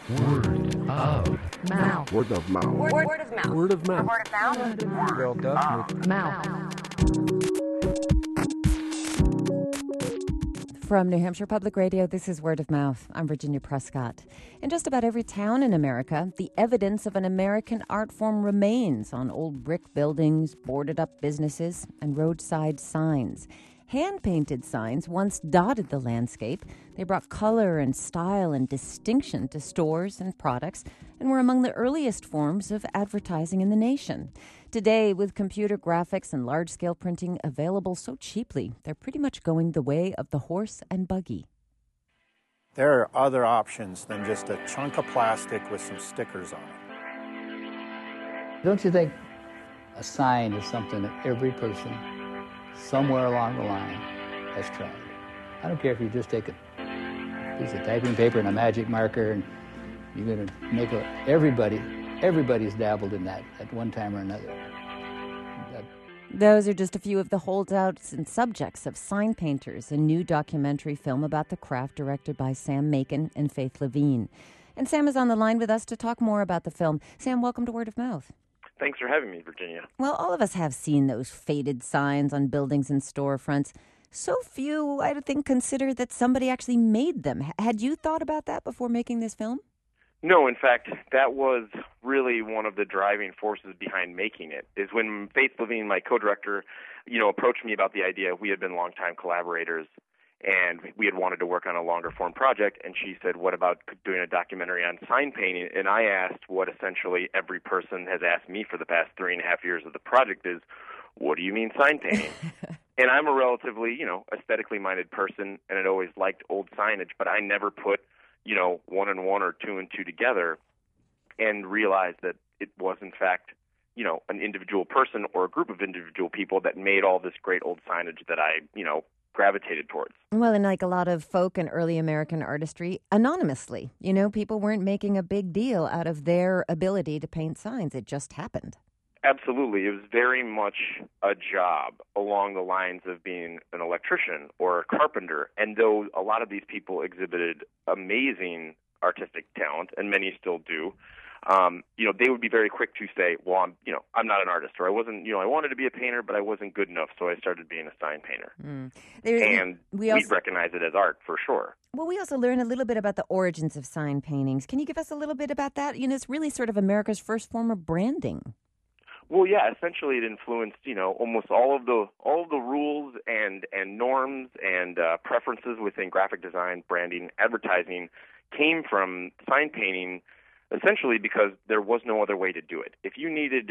Word of mouth. Word of mouth. Word of mouth. Word of mouth. Word of mouth. Well, definitely. Mouth. From New Hampshire Public Radio, this is Word of Mouth. I'm Virginia Prescott. In just about every town in America, the evidence of an American art form remains on old brick buildings, boarded-up businesses, and roadside signs. Hand-painted signs once dotted the landscape. They brought color and style and distinction to stores and products and were among the earliest forms of advertising in the nation. Today, with computer graphics and large-scale printing available so cheaply, they're pretty much going the way of the horse and buggy. There are other options than just a chunk of plastic with some stickers on it. Don't you think a sign is something that every person somewhere along the line has tried? I don't care if you just take a piece of typing paper and a magic marker and you're going to make everybody's dabbled in that at one time or another. Those are just a few of the holdouts and subjects of Sign Painters, a new documentary film about the craft directed by Sam Macon and Faith Levine. And Sam is on the line with us to talk more about the film. Sam, welcome to Word of Mouth. Thanks for having me, Virginia. Well, all of us have seen those faded signs on buildings and storefronts. So few, I think, consider that somebody actually made them. Had you thought about that before making this film? No, in fact, that was really one of the driving forces behind making it, is when Faith Levine, my co-director, approached me about the idea. We had been longtime collaborators, and we had wanted to work on a longer-form project, and she said, what about doing a documentary on sign painting? And I asked what essentially every person has asked me for the past 3.5 years of the project is, what do you mean sign painting? And I'm a relatively, aesthetically minded person, and I'd always liked old signage, but I never put one and one or two and two together and realized that it was, in fact, an individual person or a group of individual people that made all this great old signage that I, gravitated towards. Well, and like a lot of folk and early American artistry, anonymously. People weren't making a big deal out of their ability to paint signs. It just happened. Absolutely. It was very much a job along the lines of being an electrician or a carpenter. And though a lot of these people exhibited amazing artistic talent, and many still do, they would be very quick to say, well, I'm not an artist, or I wasn't, I wanted to be a painter, but I wasn't good enough, so I started being a sign painter. And we'd recognize it as art for sure. Well, we also learn a little bit about the origins of sign paintings. Can you give us a little bit about that? It's really sort of America's first form of branding. Well, yeah, essentially it influenced, almost all of the rules and norms and preferences within graphic design, branding, advertising came from sign painting, essentially because there was no other way to do it. If you needed,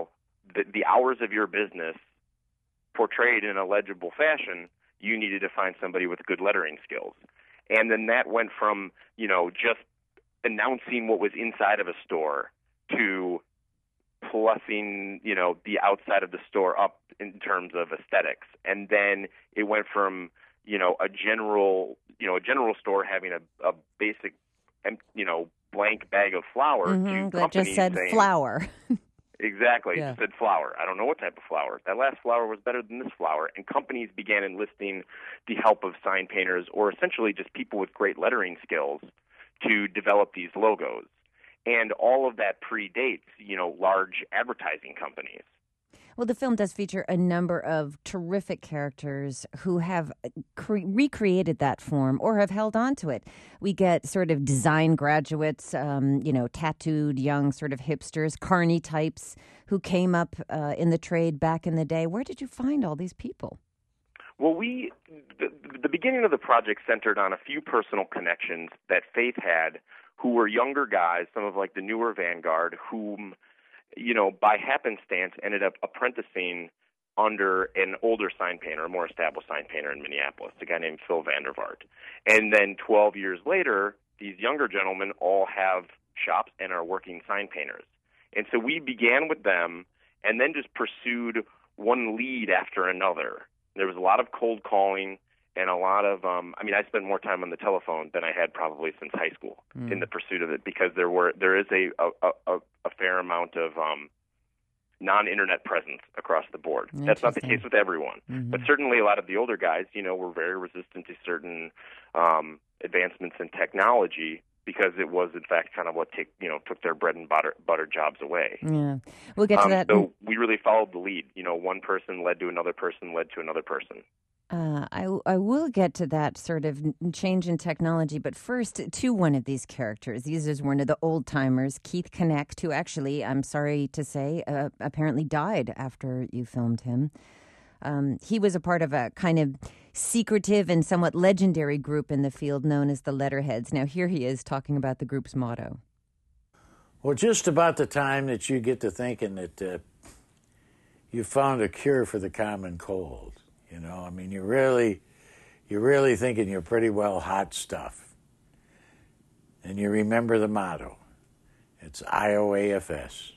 the hours of your business portrayed in a legible fashion, you needed to find somebody with good lettering skills. And then that went from, just announcing what was inside of a store to plussing, the outside of the store up in terms of aesthetics. And then it went from, a general store having a basic, blank bag of flour to that companies just said saying, flour. Exactly. Yeah. It just said flour. I don't know what type of flour. That last flour was better than this flour. And companies began enlisting the help of sign painters or essentially just people with great lettering skills to develop these logos. And all of that predates, large advertising companies. Well, the film does feature a number of terrific characters who have recreated that form or have held on to it. We get sort of design graduates, tattooed young sort of hipsters, carny types who came up in the trade back in the day. Where did you find all these people? Well, the beginning of the project centered on a few personal connections that Faith had who were younger guys, some of like the newer vanguard, whom, by happenstance ended up apprenticing under an older sign painter, a more established sign painter in Minneapolis, a guy named Phil Vandervaart. And then 12 years later, these younger gentlemen all have shops and are working sign painters. And so we began with them and then just pursued one lead after another. There was a lot of cold calling and a lot of, I spent more time on the telephone than I had probably since high school in the pursuit of it because there is a fair amount of non-internet presence across the board. That's not the case with everyone. Mm-hmm. But certainly a lot of the older guys, were very resistant to certain advancements in technology because it was, in fact, kind of what took their bread and butter jobs away. Yeah, we'll get to that. So we really followed the lead. One person led to another person, led to another person. I will get to that sort of change in technology, but first to one of these characters. This is one of the old timers, Keith Knecht, who actually, I'm sorry to say, apparently died after you filmed him. He was a part of a kind of secretive and somewhat legendary group in the field known as the Letterheads. Now here he is talking about the group's motto. Well, just about the time that you get to thinking that you found a cure for the common cold. I mean, you're really thinking you're pretty well hot stuff. And you remember the motto. It's IOAFS.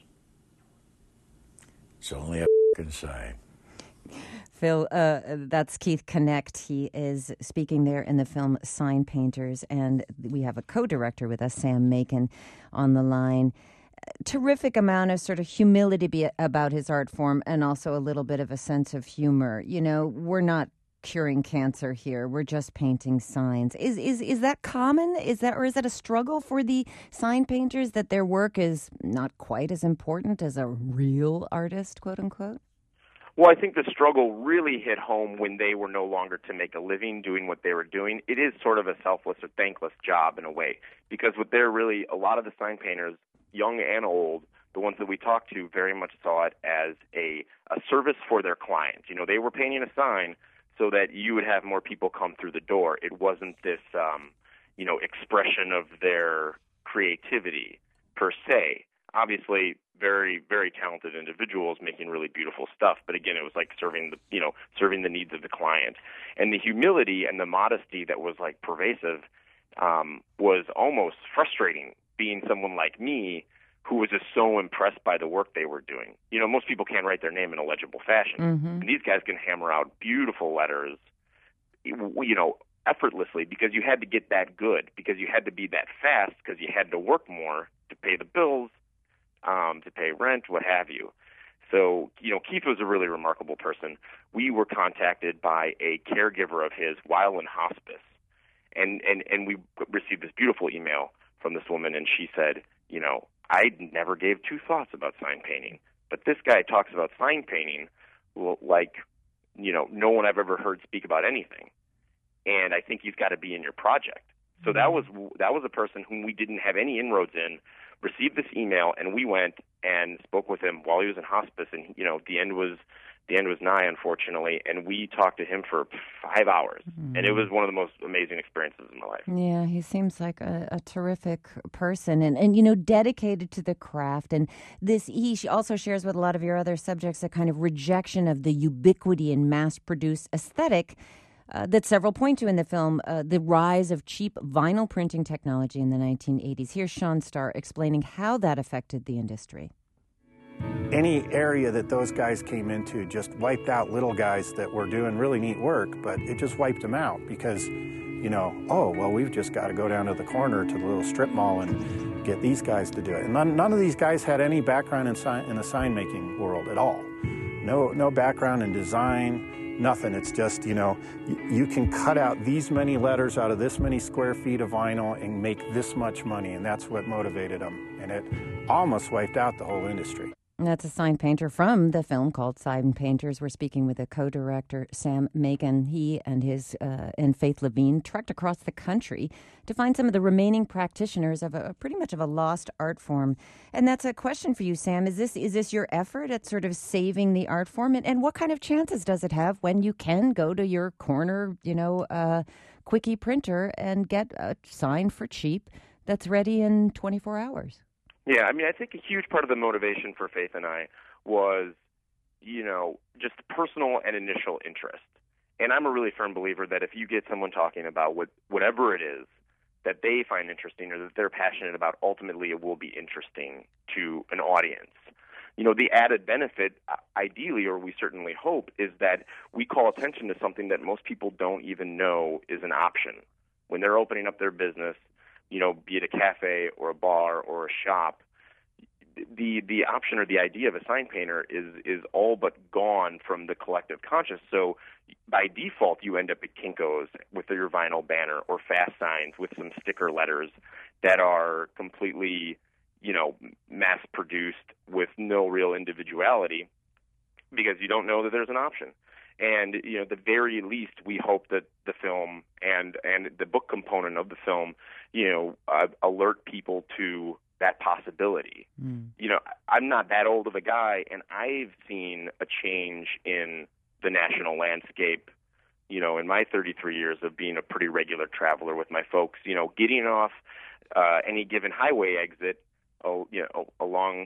It's only a f***ing sign. Phil, that's Keith Knecht. He is speaking there in the film Sign Painters, and we have a co-director with us, Sam Macon, on the line. Terrific amount of sort of humility about his art form, and also a little bit of a sense of humor. We're not curing cancer here. We're just painting signs. Is that common? Is that a struggle for the sign painters that their work is not quite as important as a real artist, quote unquote? Well, I think the struggle really hit home when they were no longer to make a living doing what they were doing. It is sort of a selfless or thankless job in a way, because what they're really, a lot of the sign painters, young and old, the ones that we talked to very much saw it as a service for their clients. They were painting a sign so that you would have more people come through the door. It wasn't this, expression of their creativity per se. Obviously, very, very talented individuals making really beautiful stuff. But again, it was like serving the needs of the client. And the humility and the modesty that was like pervasive was almost frustrating, being someone like me who was just so impressed by the work they were doing. Most people can't write their name in a legible fashion. Mm-hmm. And these guys can hammer out beautiful letters, effortlessly, because you had to get that good, because you had to be that fast, because you had to work more to pay the bills, to pay rent, what have you. So, Keith was a really remarkable person. We were contacted by a caregiver of his while in hospice, and we received this beautiful email from this woman, and she said, I never gave two thoughts about sign painting, but this guy talks about sign painting like, no one I've ever heard speak about anything, and I think he's got to be in your project. So that was a person whom we didn't have any inroads in, received this email, and we went and spoke with him while he was in hospice, and the end was nigh, unfortunately, and we talked to him for 5 hours, and it was one of the most amazing experiences in my life. Yeah, he seems like a terrific person, and dedicated to the craft, and he also shares with a lot of your other subjects a kind of rejection of the ubiquity and mass-produced aesthetic that several point to in the film, the rise of cheap vinyl printing technology in the 1980s. Here's Sean Starr explaining how that affected the industry. Any area that those guys came into just wiped out little guys that were doing really neat work, but it just wiped them out because, we've just got to go down to the corner to the little strip mall and get these guys to do it. And none of these guys had any background in the sign-making world at all. No background in design. Nothing. It's just, you can cut out these many letters out of this many square feet of vinyl and make this much money, and that's what motivated them. And it almost wiped out the whole industry. That's a sign painter from the film called Sign Painters. We're speaking with a co-director, Sam Macon. He and his and Faith Levine trekked across the country to find some of the remaining practitioners of pretty much of a lost art form. And that's a question for you, Sam. Is this your effort at sort of saving the art form? And what kind of chances does it have when you can go to your corner, quickie printer and get a sign for cheap that's ready in 24 hours? Yeah, I think a huge part of the motivation for Faith and I was, just personal and initial interest. And I'm a really firm believer that if you get someone talking about whatever it is that they find interesting or that they're passionate about, ultimately it will be interesting to an audience. The added benefit, ideally, or we certainly hope, is that we call attention to something that most people don't even know is an option. When they're opening up their business, be it a cafe or a bar or a shop, the option or the idea of a sign painter is all but gone from the collective conscious. So by default, you end up at Kinko's with your vinyl banner or fast signs with some sticker letters that are completely, mass-produced with no real individuality because you don't know that there's an option. And, at the very least, we hope that the film and the book component of the film, alert people to that possibility. I'm not that old of a guy, and I've seen a change in the national landscape, in my 33 years of being a pretty regular traveler with my folks, getting off any given highway exit, along,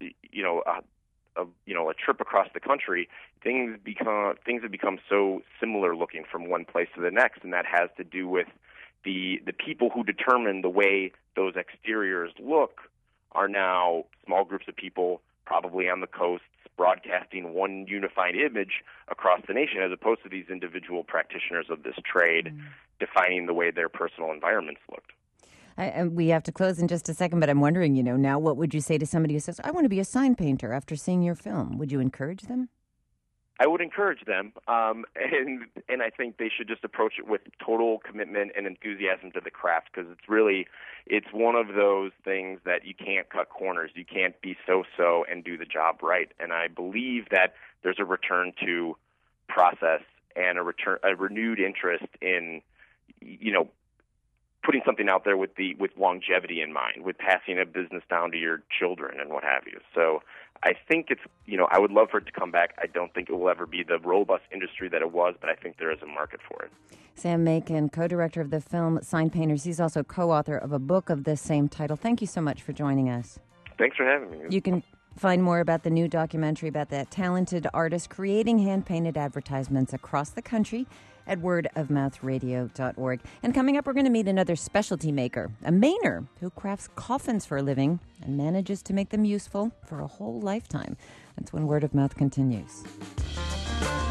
a trip across the country, things have become so similar looking from one place to the next, and that has to do with the people who determine the way those exteriors look are now small groups of people, probably on the coasts, broadcasting one unified image across the nation, as opposed to these individual practitioners of this trade defining the way their personal environments looked. We have to close in just a second, but I'm wondering, now what would you say to somebody who says, I want to be a sign painter after seeing your film? Would you encourage them? I would encourage them, and I think they should just approach it with total commitment and enthusiasm to the craft, because it's one of those things that you can't cut corners. You can't be so-so and do the job right. And I believe that there's a return to process and a renewed interest in, putting something out there with longevity in mind, with passing a business down to your children and what have you. So I think it's, I would love for it to come back. I don't think it will ever be the robust industry that it was, but I think there is a market for it. Sam Macon, co-director of the film Sign Painters. He's also co-author of a book of the same title. Thank you so much for joining us. Thanks for having me. You can find more about the new documentary about that talented artist creating hand-painted advertisements across the country at wordofmouthradio.org. And coming up, we're going to meet another specialty maker, a Mainer who crafts coffins for a living and manages to make them useful for a whole lifetime. That's when Word of Mouth continues.